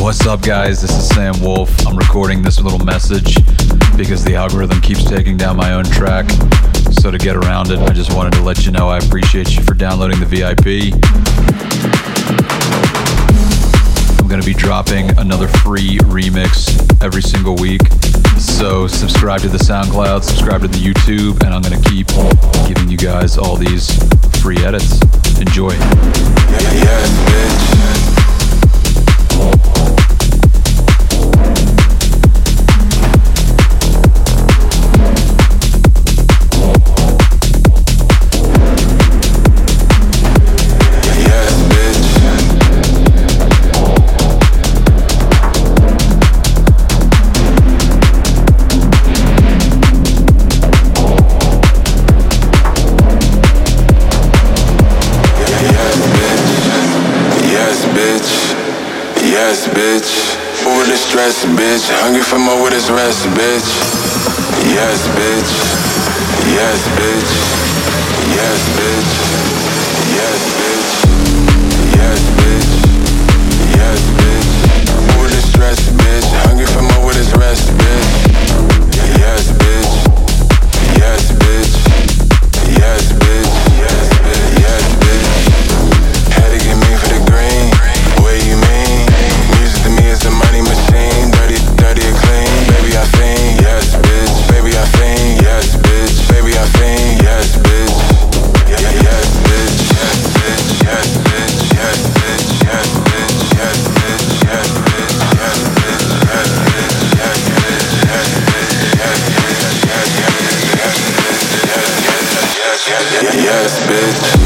What's up, guys? This is Sam Wolf. I'm recording this little message because the algorithm keeps taking down my own track. So to get around it, I just wanted to let you know I appreciate you for downloading the VIP. I'm going to be dropping another free remix every single week. So subscribe to the SoundCloud, subscribe to the YouTube, and I'm going to keep giving you guys all these free edits. Enjoy. Yes, bitch. Yes, bitch. Over the stress, bitch. Hungry for more with his rest, bitch. Yes, bitch. Yes, bitch. Yes, bitch. Yes, bitch. Yes, bitch. Yes, bitch. Over the stress, bitch. Hungry for more with his rest, bitch. Yes, bitch. Yes, bitch. Yes, bitch. Yes, bitch. Yes, bitch. Had to get me for the green. What you mean? Music to me is a money machine. Dirty, dirty or clean. Baby, I fiend. Yes, bitch. Baby, I fiend. Yes, bitch. Baby, I fiend. Yes, bitch. Yes, bitch. Yes, bitch. Yes, bitch. Yes, bitch. Yes, bitch. Yes, bitch. Yes, bitch. Yes, bitch. Yes, bitch. Yes, bitch. Yes, bitch. Yes, bitch. Yes, bitch.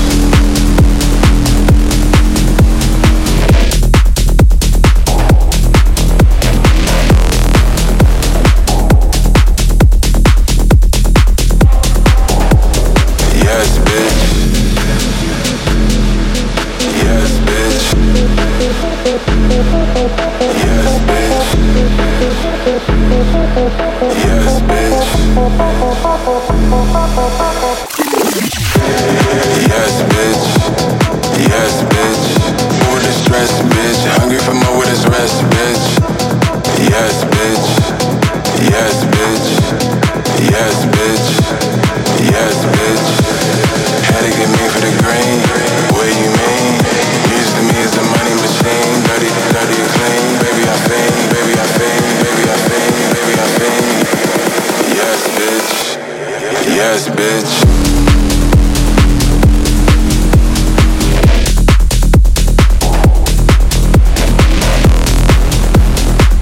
Yes, bitch.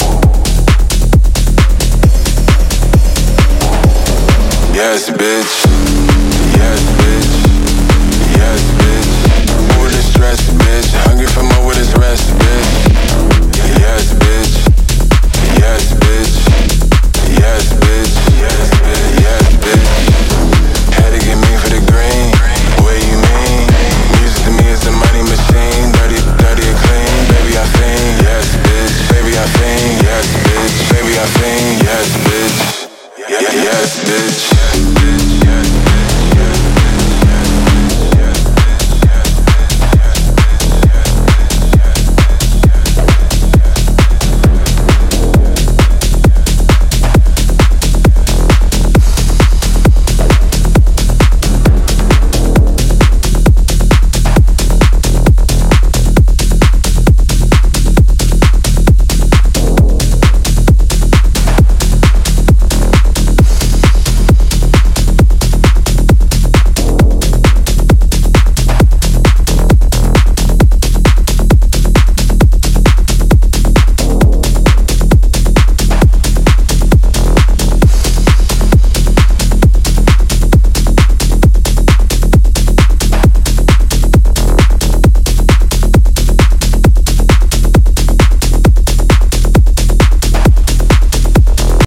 Yes, bitch.